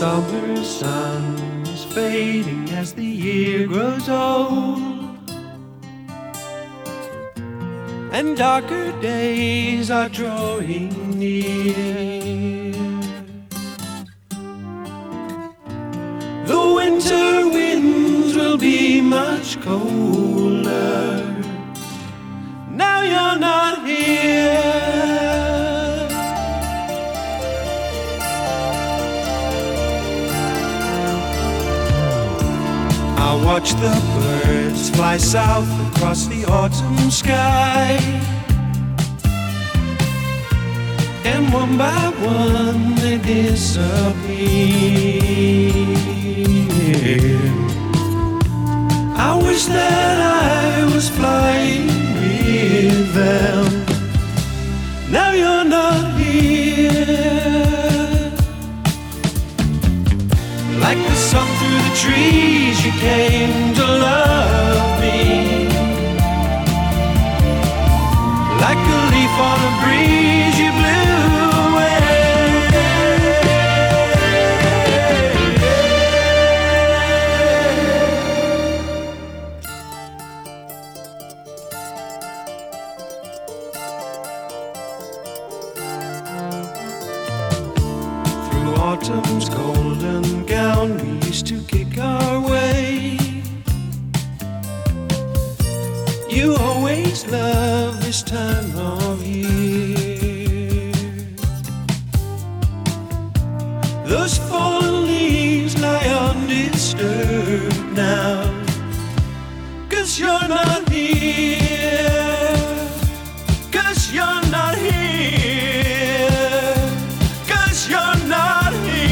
summer sun is fading as the year grows old, and darker days are drawing near. The winter winds will be much colder. Now you're not here. I watch the birds fly south across the autumn sky, and one by one they disappear. I wish that I was flying with them. Now you're not here. Like the sun through the trees, you came to love me. Like a leaf on a breeze, you blew away. Through autumn's golden gown, we used to kick our way. You always love this time of year. Those fallen leaves lie undisturbed now, 'cause you're not here. 'Cause you're not here. 'Cause you're not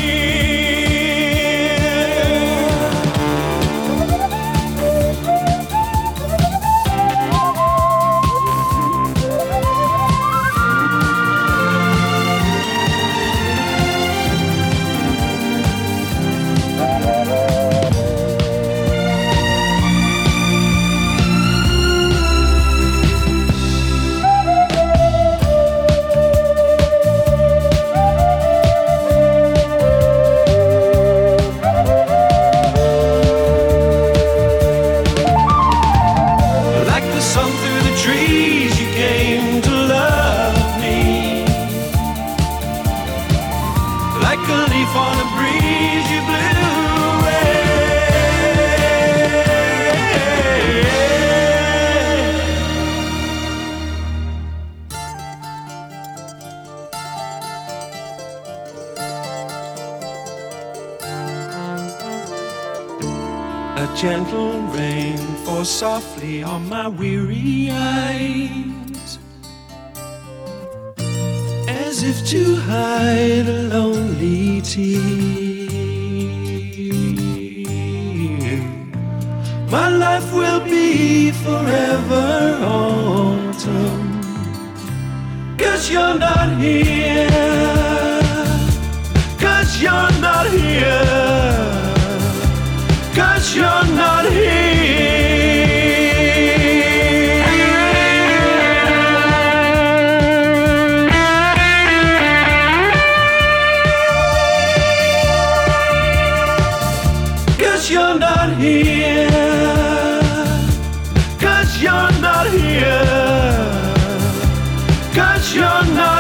trees, you came to love me. Like a leaf on a breeze, you blew away. A gentle rain falls softly on my weary eyes, as if to hide a lonely tear. My life will be forever autumn, 'cause you're not here. 'Cause you're not here. 'Cause you're not here. Cause you're not here. Cause you're not here. Cause you're not